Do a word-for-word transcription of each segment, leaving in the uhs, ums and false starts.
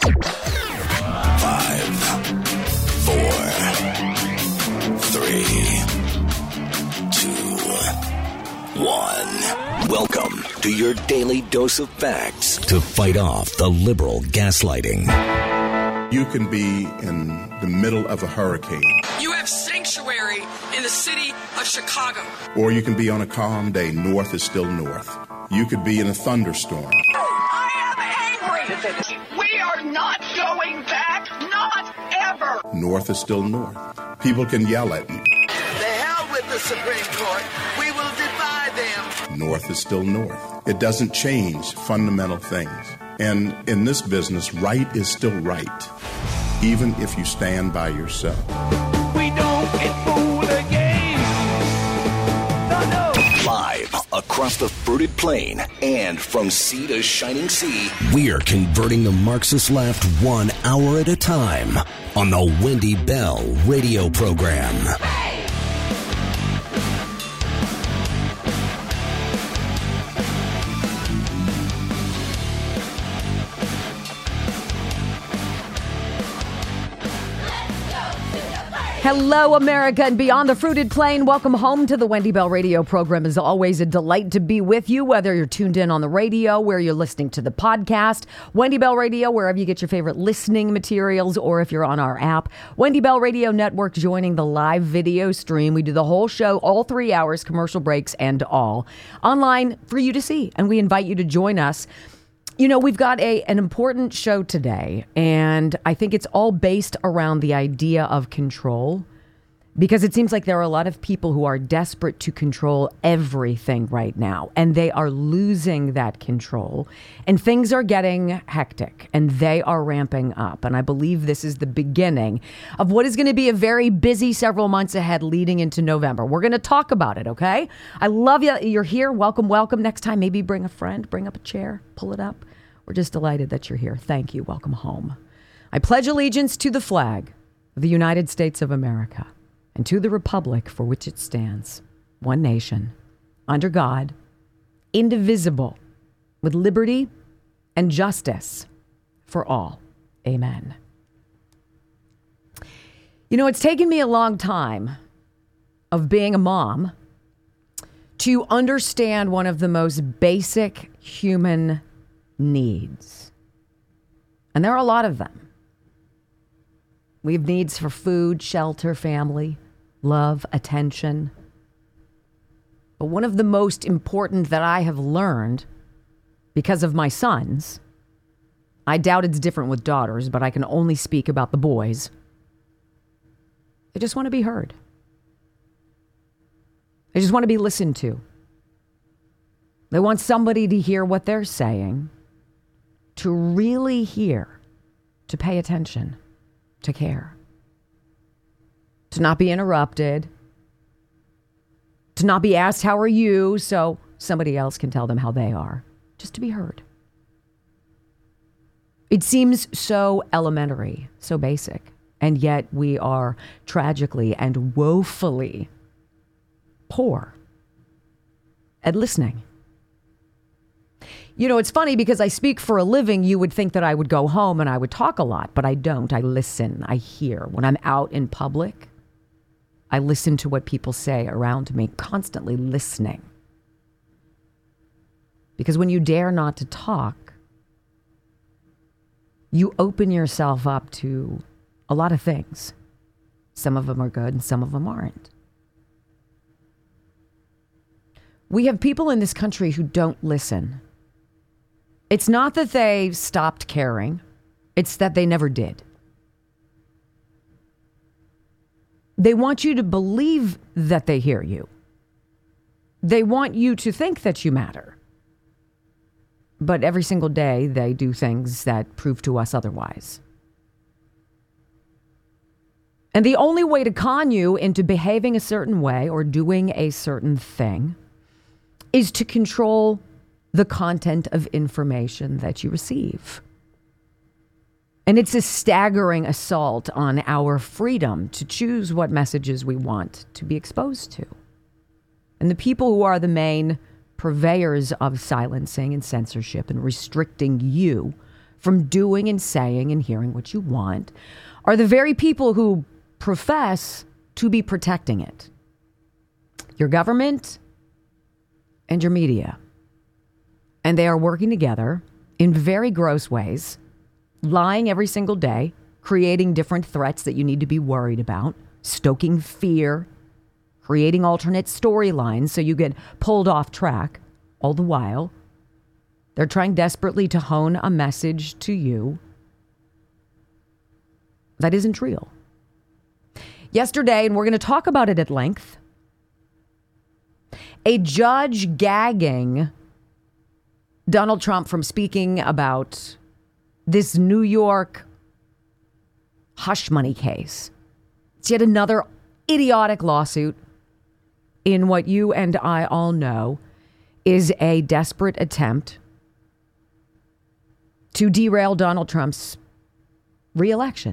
Five, four, three, two, one. Welcome to your daily dose of facts to fight off the liberal gaslighting. You can be in the middle of a hurricane. You have sanctuary in the city of Chicago. Or you can be on a calm day. North is still north. You could be in a thunderstorm. I am angry. We are not going back. Not ever. North is still north. People can yell at you. The hell with the Supreme Court. We will defy them. North is still north. It doesn't change fundamental things. And in this business, right is still right, even if you stand by yourself. We don't get fooled again. No, no. Live across the fruited plain and from sea to shining sea, we're converting the Marxist left one hour at a time on the Wendy Bell radio program. Hello, America, and beyond the fruited plain. Welcome home to the Wendy Bell radio program. It's always a delight to be with you, whether you're tuned in on the radio, where you're listening to the podcast, Wendy Bell Radio, wherever you get your favorite listening materials, or if you're on our app, Wendy Bell Radio Network, joining the live video stream. We do the whole show, all three hours, commercial breaks and all, online for you to see. And we invite you to join us. You know, we've got a an important show today, and I think it's all based around the idea of control, because it seems like there are a lot of people who are desperate to control everything right now, and they are losing that control, and things are getting hectic, and they are ramping up. And I believe this is the beginning of what is going to be a very busy several months ahead leading into November. We're going to talk about it, okay? I love you. You're here. Welcome, welcome. Next time, maybe bring a friend, bring up a chair, pull it up. We're just delighted that you're here. Thank you. Welcome home. I pledge allegiance to the flag of the United States of America and to the republic for which it stands, one nation, under God, indivisible, with liberty and justice for all. Amen. You know, it's taken me a long time of being a mom to understand one of the most basic human needs. And there are a lot of them. We have needs for food, shelter, family, love, attention. But one of the most important that I have learned because of my sons, I doubt it's different with daughters, but I can only speak about the boys. They just want to be heard. They just want to be listened to. They want somebody to hear what they're saying, to really hear, to pay attention, to care, to not be interrupted, to not be asked, how are you? So somebody else can tell them how they are, just to be heard. It seems so elementary, so basic, and yet we are tragically and woefully poor at listening. You know, it's funny because I speak for a living. You would think that I would go home and I would talk a lot, but I don't. I listen. I hear. When I'm out in public, I listen to what people say around me, constantly listening. Because when you dare not to talk, you open yourself up to a lot of things. Some of them are good and some of them aren't. We have people in this country who don't listen. It's not that they stopped caring. It's that they never did. They want you to believe that they hear you. They want you to think that you matter. But every single day, they do things that prove to us otherwise. And the only way to con you into behaving a certain way or doing a certain thing is to control the content of information that you receive. And it's a staggering assault on our freedom to choose what messages we want to be exposed to. And the people who are the main purveyors of silencing and censorship and restricting you from doing and saying and hearing what you want are the very people who profess to be protecting it. Your government and your media. And they are working together in very gross ways, lying every single day, creating different threats that you need to be worried about, stoking fear, creating alternate storylines so you get pulled off track. All the while, they're trying desperately to hone a message to you that isn't real. Yesterday, and we're going to talk about it at length, a judge gagging Donald Trump from speaking about this New York hush money case. It's yet another idiotic lawsuit in what you and I all know is a desperate attempt to derail Donald Trump's re-election.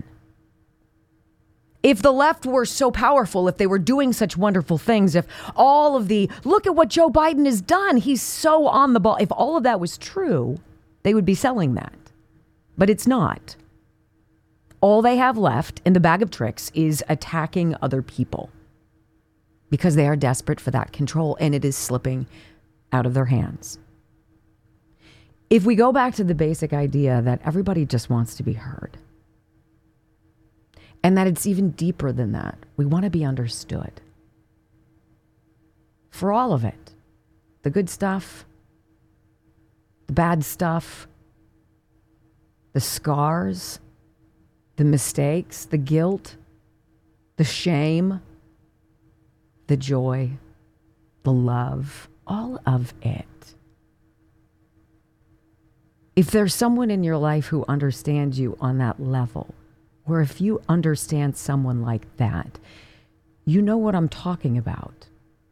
If the left were so powerful, if they were doing such wonderful things, if all of the, look at what Joe Biden has done, he's so on the ball. If all of that was true, they would be selling that. But it's not. All they have left in the bag of tricks is attacking other people because they are desperate for that control and it is slipping out of their hands. If we go back to the basic idea that everybody just wants to be heard, and that it's even deeper than that. We want to be understood. For all of it. The good stuff. The bad stuff. The scars. The mistakes. The guilt. The shame. The joy. The love. All of it. If there's someone in your life who understands you on that level, or if you understand someone like that, you know what I'm talking about.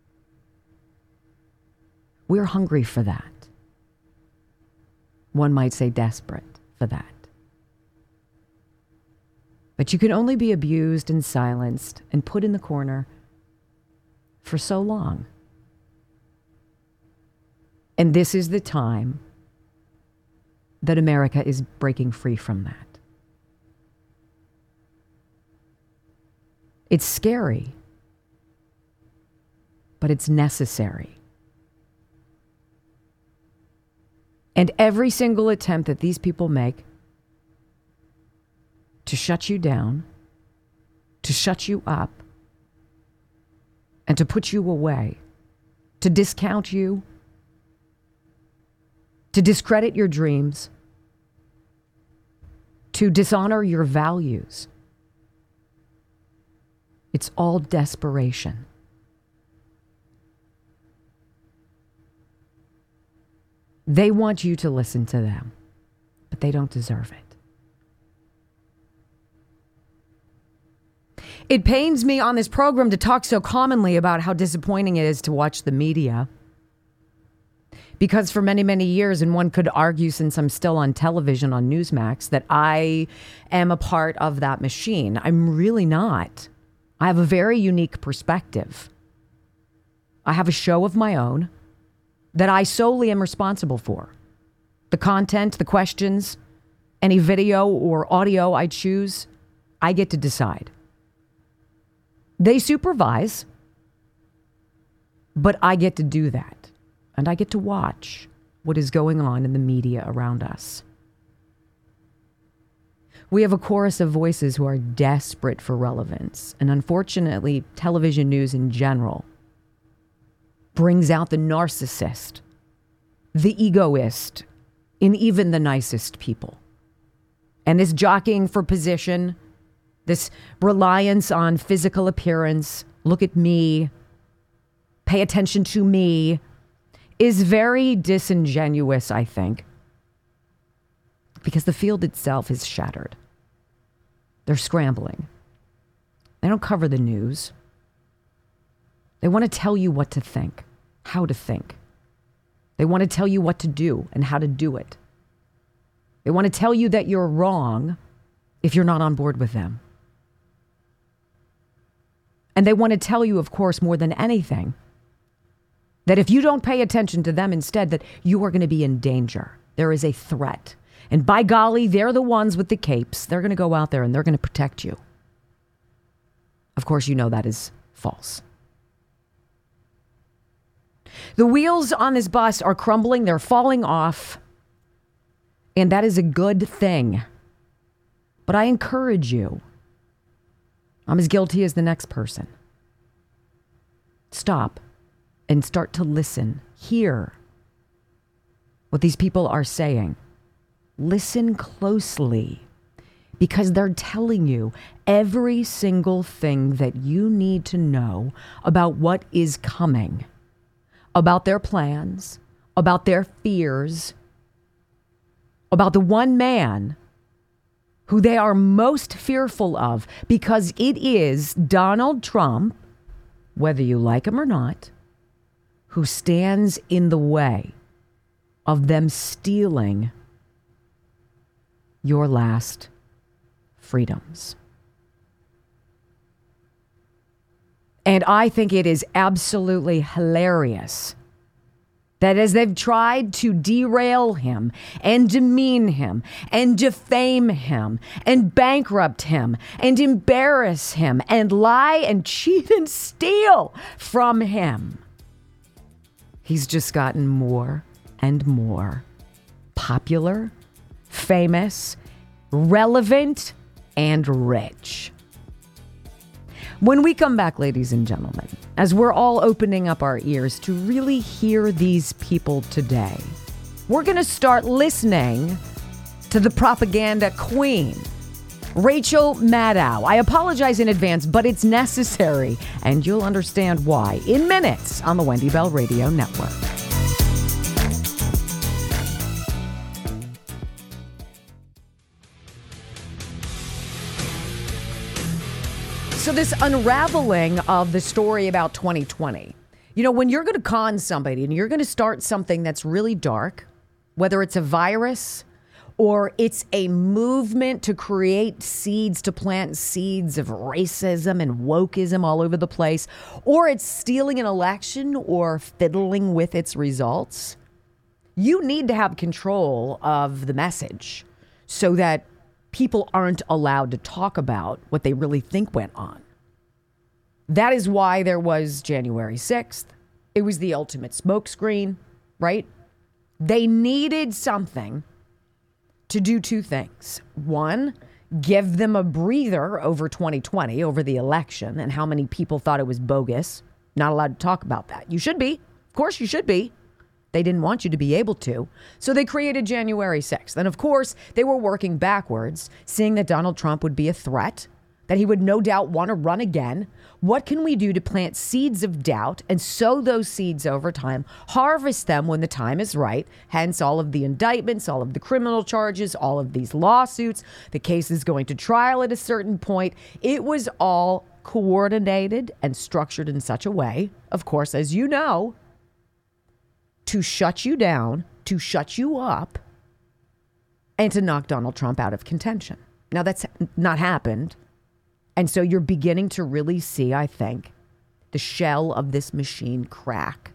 We're hungry for that. One might say desperate for that. But you can only be abused and silenced and put in the corner for so long. And this is the time that America is breaking free from that. It's scary, but it's necessary. And every single attempt that these people make to shut you down, to shut you up, and to put you away, to discount you, to discredit your dreams, to dishonor your values, it's all desperation. They want you to listen to them, but they don't deserve it. It pains me on this program to talk so commonly about how disappointing it is to watch the media. Because for many, many years, and one could argue since I'm still on television on Newsmax, that I am a part of that machine. I'm really not. I have a very unique perspective. I have a show of my own that I solely am responsible for. The content, the questions, any video or audio I choose, I get to decide. They supervise, but I get to do that. And I get to watch what is going on in the media around us. We have a chorus of voices who are desperate for relevance. And unfortunately, television news in general brings out the narcissist, the egoist, in even the nicest people. And this jockeying for position, this reliance on physical appearance, look at me, pay attention to me, is very disingenuous, I think, because the field itself is shattered. They're scrambling. They don't cover the news. They want to tell you what to think, how to think. They want to tell you what to do and how to do it. They want to tell you that you're wrong if you're not on board with them. And they want to tell you, of course, more than anything, that if you don't pay attention to them instead, that you are going to be in danger. There is a threat. And by golly, they're the ones with the capes. They're going to go out there and they're going to protect you. Of course, you know that is false. The wheels on this bus are crumbling. They're falling off. And that is a good thing. But I encourage you. I'm as guilty as the next person. Stop and start to listen. Hear what these people are saying. Listen closely, because they're telling you every single thing that you need to know about what is coming, about their plans, about their fears, about the one man who they are most fearful of, because it is Donald Trump, whether you like him or not, who stands in the way of them stealing your last freedoms. And I think it is absolutely hilarious that as they've tried to derail him and demean him and defame him and bankrupt him and embarrass him and lie and cheat and steal from him, he's just gotten more and more popular, famous, relevant, and rich. When we come back, ladies and gentlemen, as we're all opening up our ears to really hear these people today, we're going to start listening to the propaganda queen, Rachel Maddow. I apologize in advance, but it's necessary, and you'll understand why in minutes on the Wendy Bell Radio Network. So this unraveling of the story about twenty twenty, you know, when you're going to con somebody and you're going to start something that's really dark, whether it's a virus or it's a movement to create seeds, to plant seeds of racism and wokeism all over the place, or it's stealing an election or fiddling with its results, you need to have control of the message so that people aren't allowed to talk about what they really think went on. That is why there was January sixth. It was the ultimate smokescreen, right? They needed something to do two things. One, give them a breather over twenty twenty, over the election, and how many people thought it was bogus. Not allowed to talk about that. You should be. Of course you should be. They didn't want you to be able to. So they created January sixth. And of course, they were working backwards, seeing that Donald Trump would be a threat, that he would no doubt want to run again. What can we do to plant seeds of doubt and sow those seeds over time, harvest them when the time is right? Hence all of the indictments, all of the criminal charges, all of these lawsuits, the case is going to trial at a certain point. It was all coordinated and structured in such a way, of course, as you know, to shut you down, to shut you up, and to knock Donald Trump out of contention. Now, that's not happened. And so you're beginning to really see, I think, the shell of this machine crack.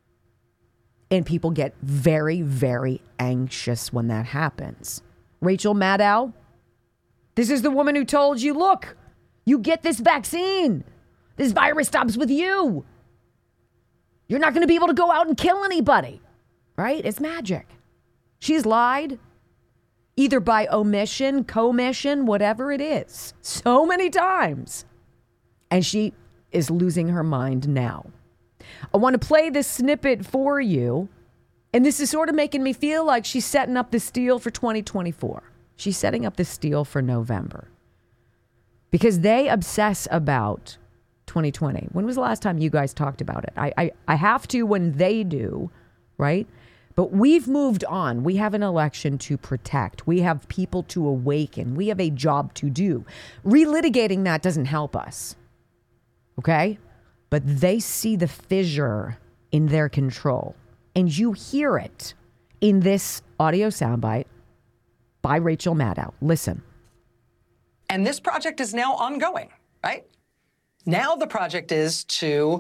And people get very, very anxious when that happens. Rachel Maddow, this is the woman who told you, look, you get this vaccine. This virus stops with you. You're not going to be able to go out and kill anybody, right? It's magic. She's lied, either by omission, commission, whatever it is, so many times. And she is losing her mind now. I want to play this snippet for you. And this is sort of making me feel like she's setting up this deal for twenty twenty-four. She's setting up this deal for November. Because they obsess about twenty twenty. When was the last time you guys talked about it? I, I, I have to when they do, right? But we've moved on. We have an election to protect. We have people to awaken. We have a job to do. Relitigating that doesn't help us, okay? But they see the fissure in their control. And you hear it in this audio soundbite by Rachel Maddow. Listen. And this project is now ongoing, right? Now the project is to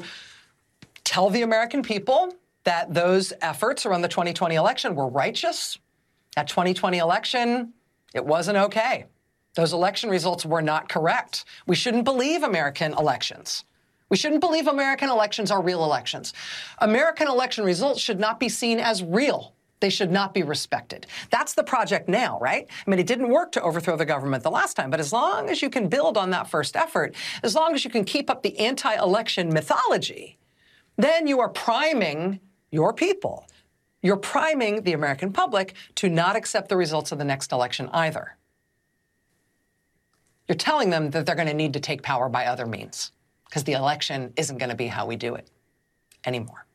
tell the American people that those efforts around the twenty twenty election were righteous That twenty twenty election, it wasn't okay. Those election results were not correct. We shouldn't believe American elections. We shouldn't believe American elections are real elections. American election results should not be seen as real. They should not be respected. That's the project now, right? I mean, it didn't work to overthrow the government the last time, but as long as you can build on that first effort, as long as you can keep up the anti-election mythology, then you are priming your people. You're priming the American public to not accept the results of the next election either. You're telling them that they're going to need to take power by other means, because the election isn't going to be how we do it anymore.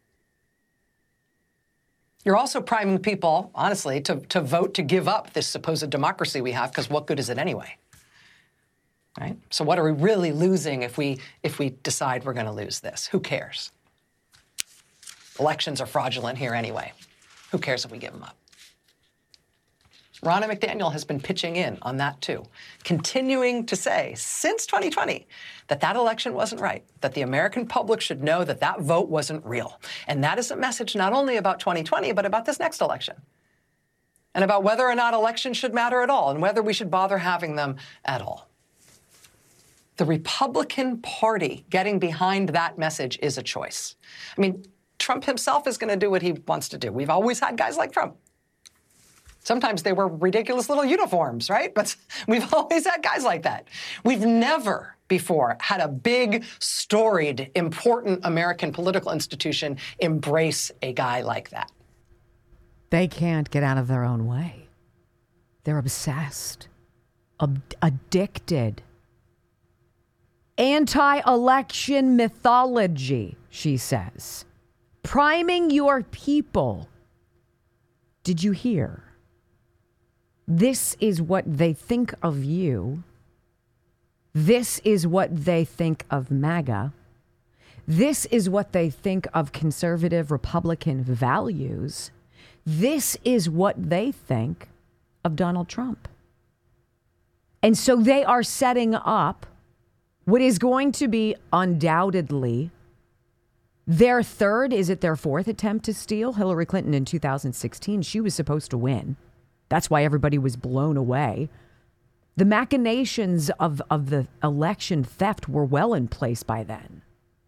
You're also priming people, honestly, to, to vote to give up this supposed democracy we have, because what good is it anyway? Right? So what are we really losing if we, if we decide we're going to lose this? Who cares? Elections are fraudulent here anyway. Who cares if we give them up? Ronna McDaniel has been pitching in on that too, continuing to say since twenty twenty that that election wasn't right, that the American public should know that that vote wasn't real. And that is a message not only about twenty twenty, but about this next election, and about whether or not elections should matter at all and whether we should bother having them at all. The Republican Party getting behind that message is a choice. I mean, Trump himself is going to do what he wants to do. We've always had guys like Trump. Sometimes they wear ridiculous little uniforms, right? But we've always had guys like that. We've never before had a big, storied, important American political institution embrace a guy like that. They can't get out of their own way. They're obsessed, ab- addicted. Anti-election mythology, she says. Priming your people. Did you hear? This is what they think of you. This is what they think of MAGA. This is what they think of conservative Republican values. This is what they think of Donald Trump. And so they are setting up what is going to be undoubtedly their third, is it their fourth attempt to steal? Hillary Clinton in two thousand sixteen, she was supposed to win. That's why everybody was blown away. The machinations of, of the election theft were well in place by then.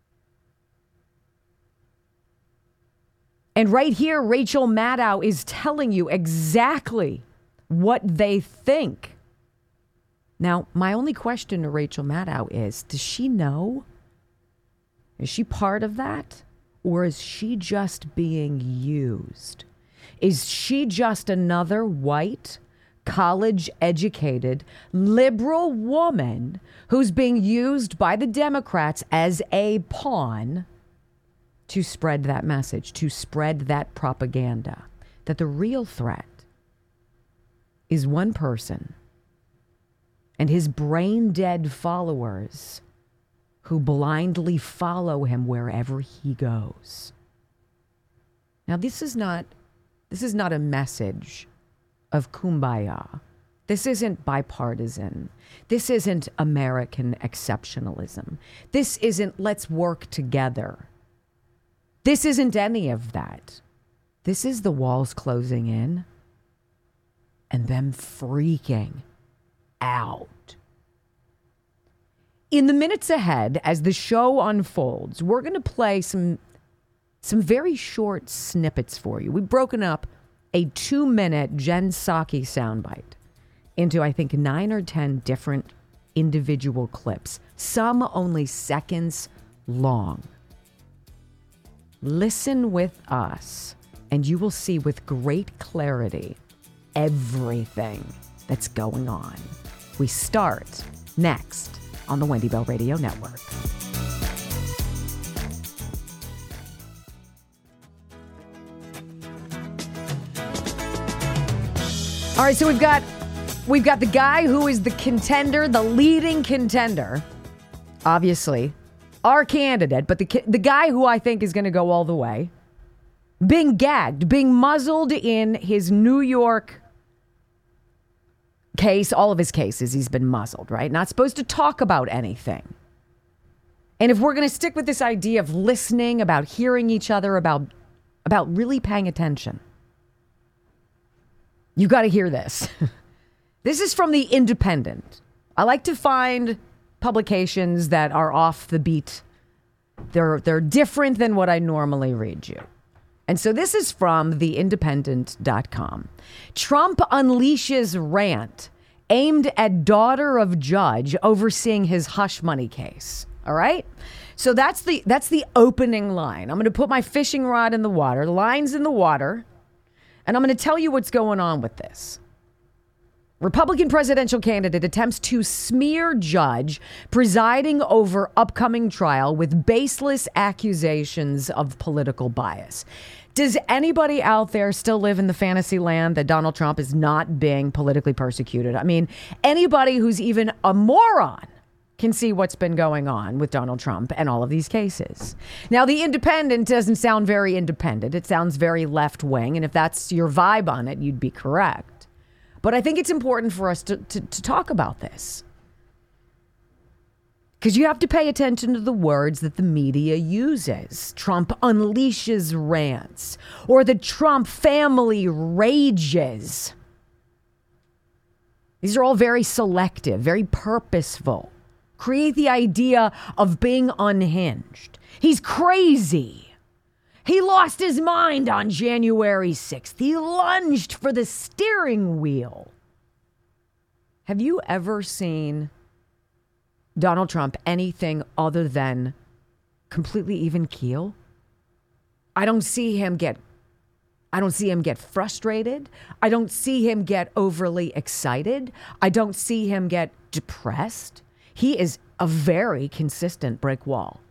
And right here, Rachel Maddow is telling you exactly what they think. Now, my only question to Rachel Maddow is, does she know? Is she part of that? Or is she just being used? Is she just another white, college-educated, liberal woman who's being used by the Democrats as a pawn to spread that message, to spread that propaganda? That the real threat is one person and his brain-dead followers who blindly follow him wherever he goes. Now, this is not... This is not a message of kumbaya. This isn't bipartisan. This isn't American exceptionalism. This isn't let's work together. This isn't any of that. This is the walls closing in and them freaking out. In the minutes ahead, as the show unfolds, we're going to play some Some very short snippets for you. We've broken up a two-minute Jen Psaki soundbite into, I think, nine or ten different individual clips, some only seconds long. Listen with us, and you will see with great clarity everything that's going on. We start next on the Wendy Bell Radio Network. All right, so we've got we've got the guy who is the contender, the leading contender, obviously, our candidate, but the the guy who I think is going to go all the way, being gagged, being muzzled in his New York case, all of his cases, he's been muzzled, right? Not supposed to talk about anything. And if we're going to stick with this idea of listening, about hearing each other, about about really paying attention, You got to hear this. This is from The Independent. I like to find publications that are off the beat. They're they're different than what I normally read you. And so this is from the independent dot com. Trump unleashes rant aimed at daughter of judge overseeing his hush money case. All right? So that's the that's the opening line. I'm going to put my fishing rod in the water, lines in the water, and I'm going to tell you what's going on with this. Republican presidential candidate attempts to smear judge presiding over upcoming trial with baseless accusations of political bias. Does anybody out there still live in the fantasy land that Donald Trump is not being politically persecuted? I mean, anybody who's even a moron can see what's been going on with Donald Trump and all of these cases. Now, The Independent doesn't sound very independent. It sounds very left wing. And if that's your vibe on it, you'd be correct. But I think it's important for us to, to, to talk about this. Because you have to pay attention to the words that the media uses. Trump unleashes rants, or the Trump family rages. These are all very selective, very purposeful. Create the idea of being unhinged. He's crazy. He lost his mind on January sixth. He lunged for the steering wheel. Have you ever seen Donald Trump anything other than completely even keel? I don't see him get I don't see him get frustrated. I don't see him get overly excited. I don't see him get depressed. He is a very consistent brick wall.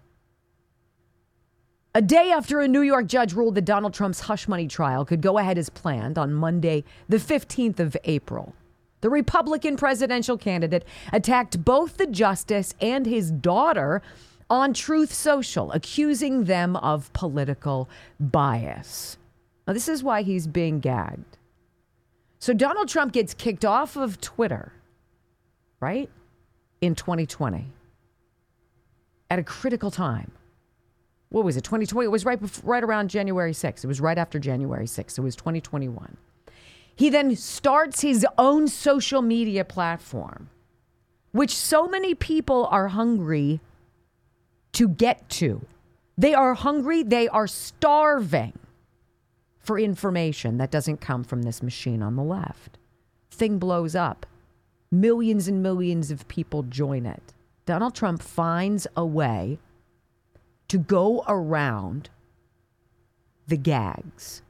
A day after a New York judge ruled that Donald Trump's hush money trial could go ahead as planned on Monday, the fifteenth of April, the Republican presidential candidate attacked both the justice and his daughter on Truth Social, accusing them of political bias. Now, this is why he's being gagged. So Donald Trump gets kicked off of Twitter, right, in twenty twenty, at a critical time. What was it, twenty twenty? It was right before, right around January sixth. It was right after January sixth. It was twenty twenty-one. He then starts his own social media platform, which so many people are hungry to get to. They are hungry. They are starving for information that doesn't come from this machine on the left. Thing blows up. Millions and millions of people join it. Donald Trump finds a way to go around the gags,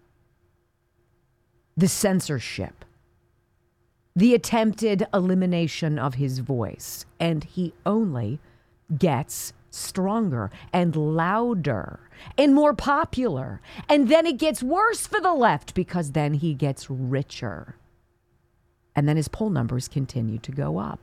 the censorship, the attempted elimination of his voice, and he only gets stronger and louder and more popular. And then it gets worse for the left because then he gets richer. And then his poll numbers continue to go up.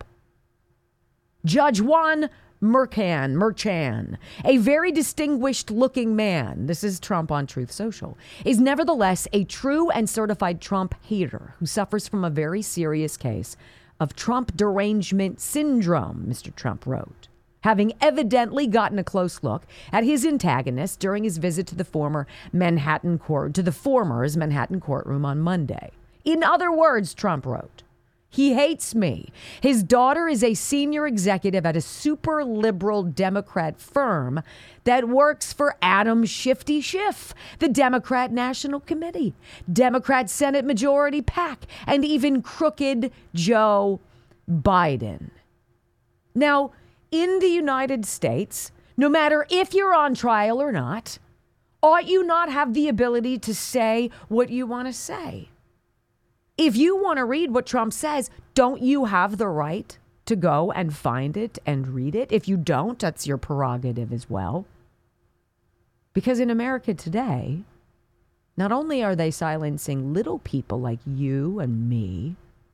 Judge Juan Merchan, Merchan, a very distinguished looking man, this is Trump on Truth Social, is nevertheless a true and certified Trump hater who suffers from a very serious case of Trump derangement syndrome, Mister Trump wrote, having evidently gotten a close look at his antagonist during his visit to the former Manhattan court, to the former's Manhattan courtroom on Monday. In other words, Trump wrote, he hates me. His daughter is a senior executive at a super liberal Democrat firm that works for Adam Shifty Schiff, the Democrat National Committee, Democrat Senate Majority PAC, and even crooked Joe Biden. Now, in the United States, no matter if you're on trial or not, ought you not have the ability to say what you want to say? If you want to read what Trump says, don't you have the right to go and find it and read it? If you don't, that's your prerogative as well. Because in America today, not only are they silencing little people like you and me,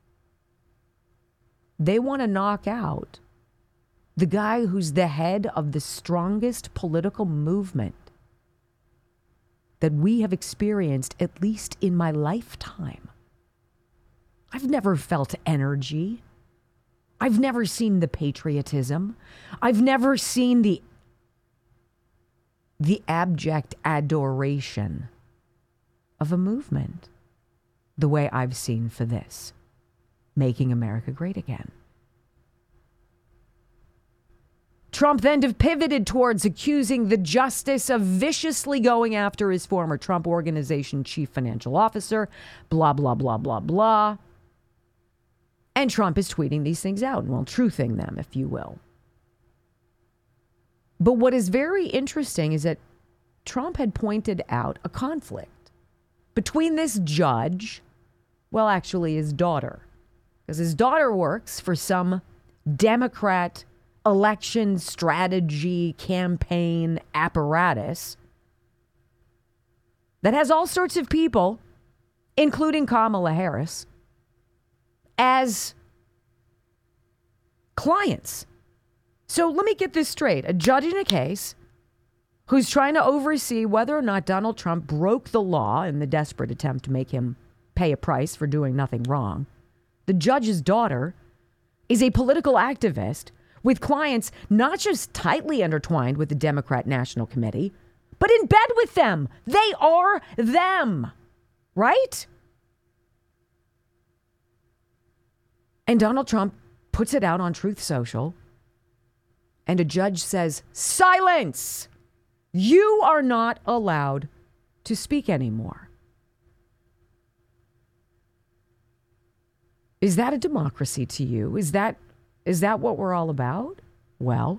they want to knock out the guy who's the head of the strongest political movement that we have experienced, at least in my lifetime. I've never felt energy. I've never seen the patriotism. I've never seen the the abject adoration of a movement. the way I've seen for this, making America great again. Trump then pivoted towards accusing the justice of viciously going after his former Trump Organization chief financial officer, blah, blah, blah, blah, blah. And Trump is tweeting these things out, well, truthing them, if you will. But what is very interesting is that Trump had pointed out a conflict between this judge, well, actually his daughter, because his daughter works for some Democrat election strategy campaign apparatus that has all sorts of people, including Kamala Harris, as clients. So let me get this straight. A judge in a case who's trying to oversee whether or not Donald Trump broke the law in the desperate attempt to make him pay a price for doing nothing wrong. The judge's daughter is a political activist with clients not just tightly intertwined with the Democrat National Committee, but in bed with them. They are them, right? And Donald Trump puts it out on Truth Social, and a judge says, silence! You are not allowed to speak anymore. Is that a democracy to you? Is that is that what we're all about? Well,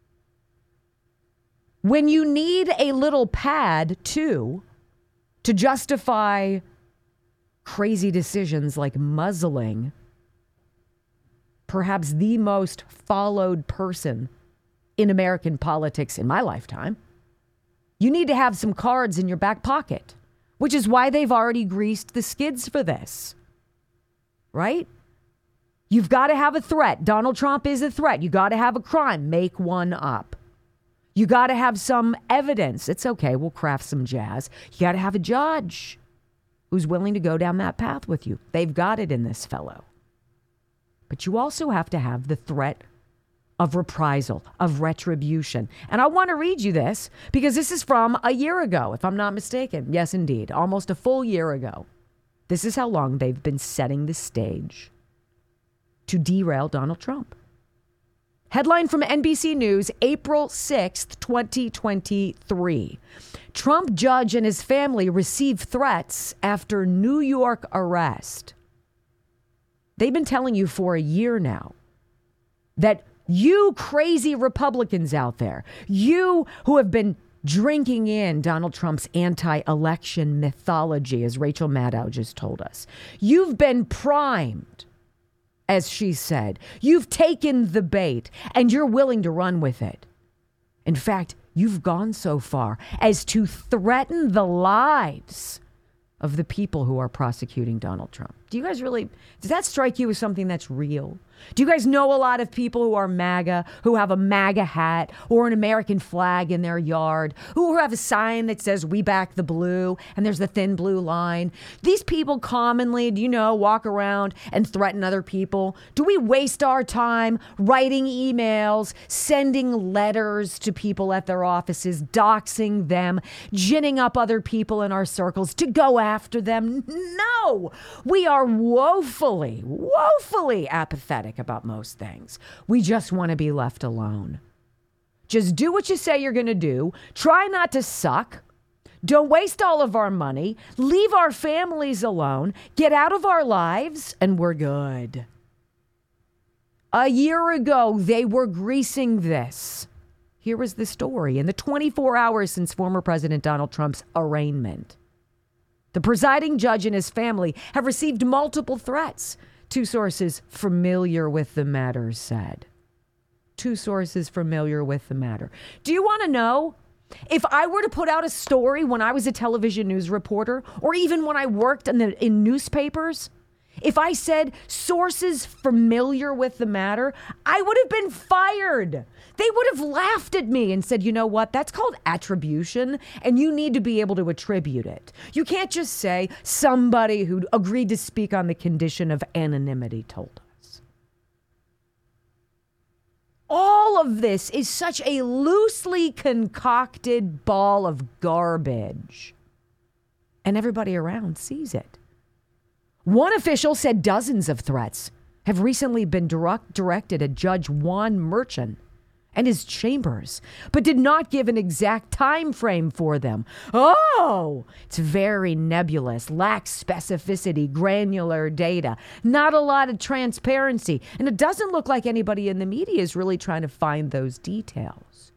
when you need a little pad, too, to justify crazy decisions like muzzling perhaps the most followed person in American politics in my lifetime, you need to have some cards in your back pocket, which is why they've already greased the skids for this, right? You've got to have a threat. Donald Trump is a threat. You got to have a crime. Make one up. You got to have some evidence. It's okay. We'll craft some jazz. You got to have a judge who's willing to go down that path with you. They've got it in this fellow. But you also have to have the threat of reprisal, of retribution. And I want to read you this because this is from a year ago, if I'm not mistaken. Yes, indeed. Almost a full year ago. This is how long they've been setting the stage to derail Donald Trump. Headline from N B C News, April sixth, twenty twenty-three. Trump judge and his family receive threats after New York arrest. They've been telling you for a year now that you crazy Republicans out there, you who have been drinking in Donald Trump's anti-election mythology, as Rachel Maddow just told us, you've been primed, as she said. You've taken the bait and you're willing to run with it. In fact, you've gone so far as to threaten the lives of the people who are prosecuting Donald Trump. Do you guys really, does that strike you as something that's real? Do you guys know a lot of people who are MAGA, who have a MAGA hat or an American flag in their yard, who have a sign that says, "We back the blue," and there's the thin blue line? These people commonly, do you know, walk around and threaten other people. Do we waste our time writing emails, sending letters to people at their offices, doxing them, ginning up other people in our circles to go after them? No, we are woefully, woefully apathetic about most things. We just want to be left alone. Just do what you say you're going to do. Try not to suck. Don't waste all of our money. Leave our families alone. Get out of our lives, and we're good. A year ago, they were greasing this. Here was the story. In the twenty-four hours since former President Donald Trump's arraignment, the presiding judge and his family have received multiple threats. Two sources familiar with the matter said. Two sources familiar with the matter. Do you want to know? If I were to put out a story when I was a television news reporter, or even when I worked in, the, in newspapers, if I said sources familiar with the matter, I would have been fired. They would have laughed at me and said, you know what, that's called attribution, and you need to be able to attribute it. You can't just say somebody who agreed to speak on the condition of anonymity told us. All of this is such a loosely concocted ball of garbage, and everybody around sees it. One official said dozens of threats have recently been direct, directed at Judge Juan Merchan and his chambers, but did not give an exact time frame for them. Oh, it's very nebulous, lacks specificity, granular data, not a lot of transparency, and it doesn't look like anybody in the media is really trying to find those details.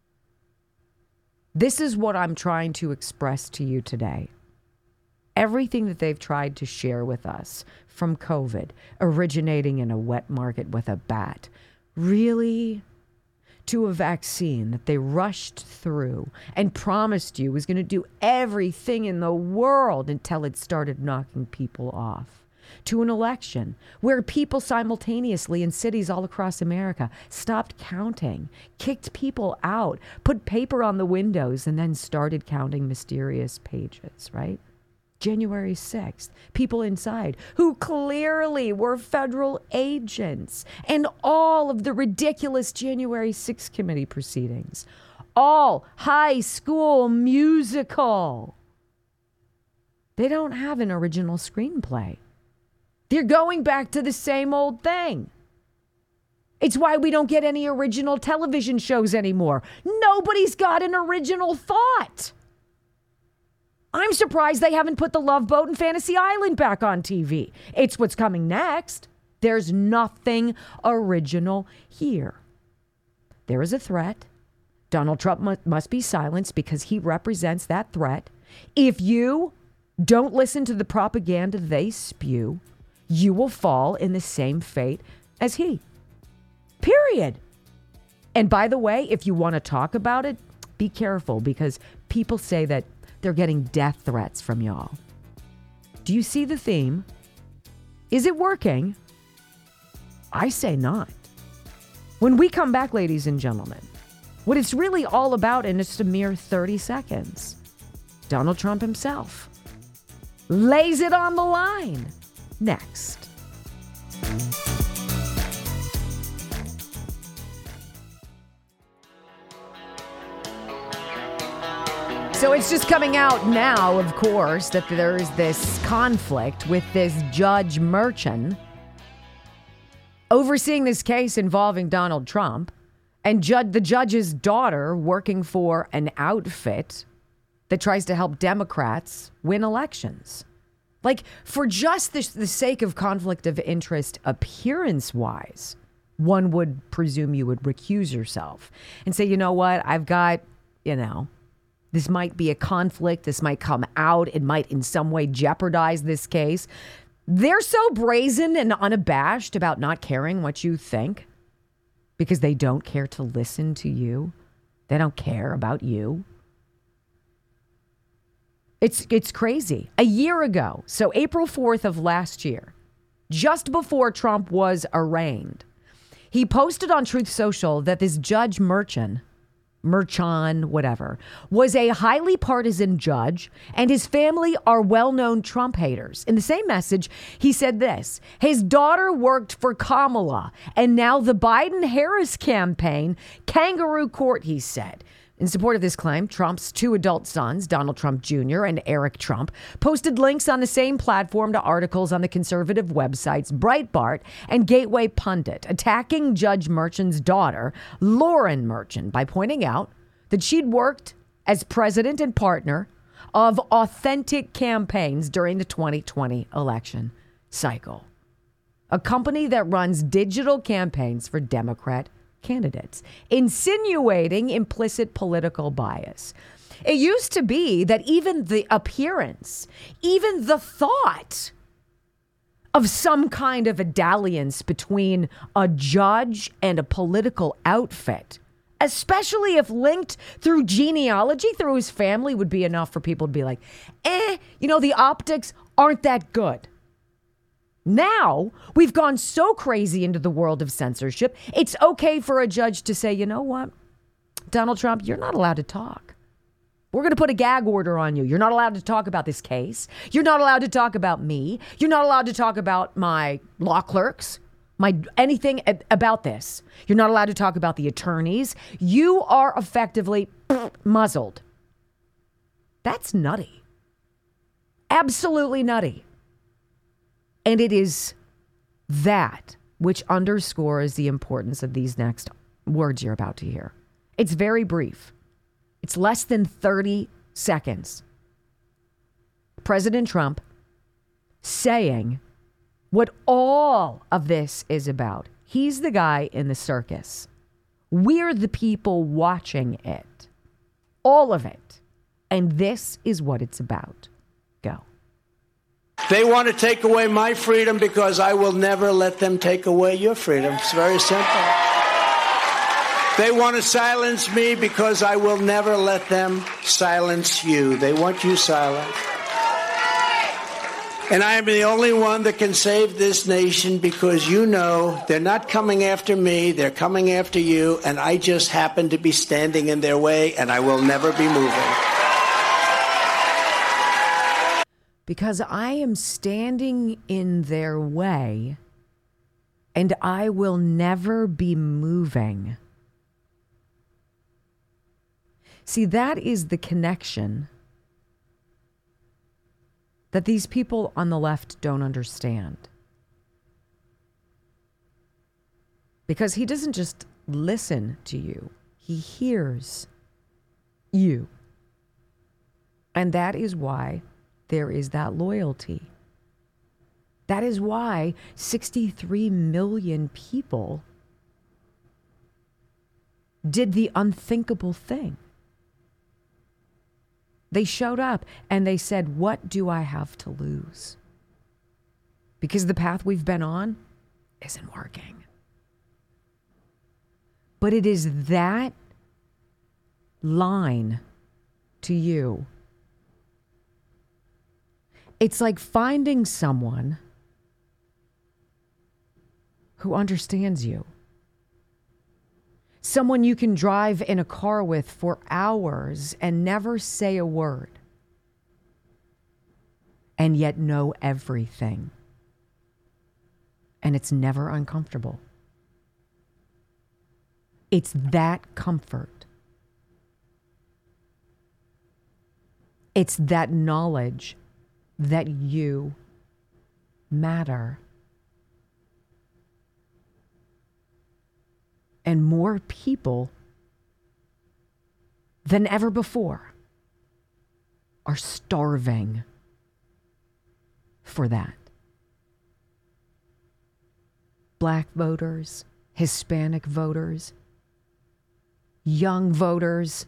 This is what I'm trying to express to you today. Everything that they've tried to share with us from COVID, originating in a wet market with a bat, really to a vaccine that they rushed through and promised you was going to do everything in the world until it started knocking people off, to an election where people simultaneously in cities all across America stopped counting, kicked people out, put paper on the windows, and then started counting mysterious pages, right? January sixth, people inside who clearly were federal agents, and all of the ridiculous January sixth committee proceedings, all High School Musical. They don't have an original screenplay. They're going back to the same old thing. It's why we don't get any original television shows anymore. Nobody's got an original thought. I'm surprised they haven't put The Love Boat and Fantasy Island back on T V. It's what's coming next. There's nothing original here. There is a threat. Donald Trump mu- must be silenced because he represents that threat. If you don't listen to the propaganda they spew, you will fall in the same fate as he. Period. And by the way, if you want to talk about it, be careful, because people say that they're getting death threats from y'all. Do you see the theme? Is it working? I say not. When we come back, ladies and gentlemen, what it's really all about in just a mere thirty seconds, Donald Trump himself lays it on the line. Next. So it's just coming out now, of course, that there is this conflict with this Judge Merchan overseeing this case involving Donald Trump, and judge, the judge's daughter working for an outfit that tries to help Democrats win elections. Like, for just the, the sake of conflict of interest appearance-wise, one would presume you would recuse yourself and say, you know what, I've got, you know, this might be a conflict. This might come out. It might in some way jeopardize this case. They're so brazen and unabashed about not caring what you think because they don't care to listen to you. They don't care about you. It's it's crazy. A year ago, so April fourth of last year, just before Trump was arraigned, he posted on Truth Social that this Judge Merchan, Merchan, whatever, was a highly partisan judge, and his family are well-known Trump haters. In the same message, he said this: his daughter worked for Kamala, and now the Biden-Harris campaign, kangaroo court, he said. In support of this claim, Trump's two adult sons, Donald Trump Junior and Eric Trump, posted links on the same platform to articles on the conservative websites Breitbart and Gateway Pundit, attacking Judge Merchan's daughter, Lauren Merchan, by pointing out that she'd worked as president and partner of Authentic Campaigns during the twenty twenty election cycle, a company that runs digital campaigns for Democrat candidates, insinuating implicit political bias. It used to be that even the appearance, even the thought of some kind of a dalliance between a judge and a political outfit, especially if linked through genealogy, through his family, would be enough for people to be like, eh, you know, the optics aren't that good. Now, we've gone so crazy into the world of censorship, it's okay for a judge to say, you know what, Donald Trump, you're not allowed to talk. We're going to put a gag order on you. You're not allowed to talk about this case. You're not allowed to talk about me. You're not allowed to talk about my law clerks, my anything about this. You're not allowed to talk about the attorneys. You are effectively muzzled. That's nutty. Absolutely nutty. And it is that which underscores the importance of these next words you're about to hear. It's very brief. It's less than thirty seconds. President Trump saying what all of this is about. He's the guy in the circus. We're the people watching it. All of it. And this is what it's about. Go. They want to take away my freedom because I will never let them take away your freedom. It's very simple. They want to silence me because I will never let them silence you. They want you silent. And I am the only one that can save this nation because you know they're not coming after me, they're coming after you, and I just happen to be standing in their way, and I will never be moving. Because I am standing in their way, and I will never be moving. See, that is the connection that these people on the left don't understand. Because he doesn't just listen to you, he hears you. And that is why there is that loyalty. That is why sixty-three million people did the unthinkable thing. They showed up and they said, what do I have to lose? Because the path we've been on isn't working. But it is that line to you. It's like finding someone who understands you. Someone you can drive in a car with for hours and never say a word, and yet know everything. And it's never uncomfortable. It's that comfort. It's that knowledge that you matter. And more people than ever before are starving for that. Black voters, Hispanic voters, young voters,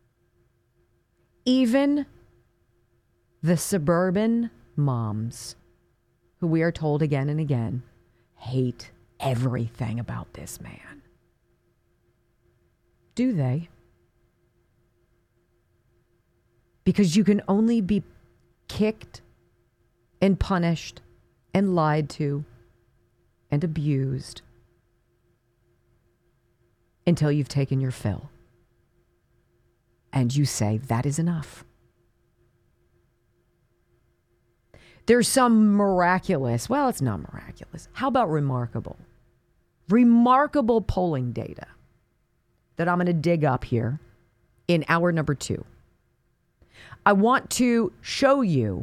even the suburban moms who we are told again and again hate everything about this man. Do they? Because you can only be kicked and punished and lied to and abused until you've taken your fill. And you say, that is enough. There's some miraculous, well, it's not miraculous. How about remarkable? Remarkable polling data that I'm going to dig up here in hour number two. I want to show you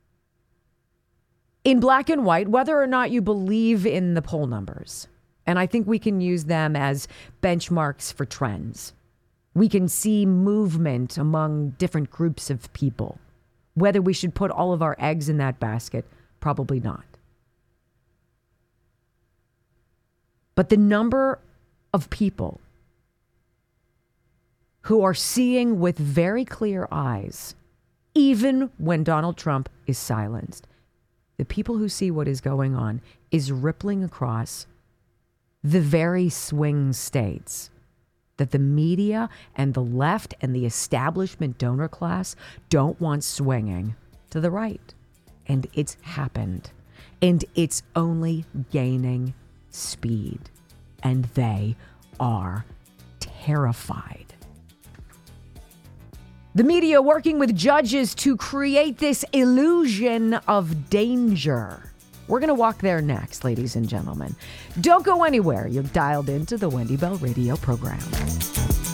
in black and white whether or not you believe in the poll numbers. And I think we can use them as benchmarks for trends. We can see movement among different groups of people. Whether we should put all of our eggs in that basket, probably not. But the number of people who are seeing with very clear eyes, even when Donald Trump is silenced, the people who see what is going on is rippling across the very swing states that the media and the left and the establishment donor class don't want swinging to the right. And it's happened. And it's only gaining speed. And they are terrified. The media working with judges to create this illusion of danger. We're going to walk there next, ladies and gentlemen. Don't go anywhere. You're dialed into the Wendy Bell Radio program.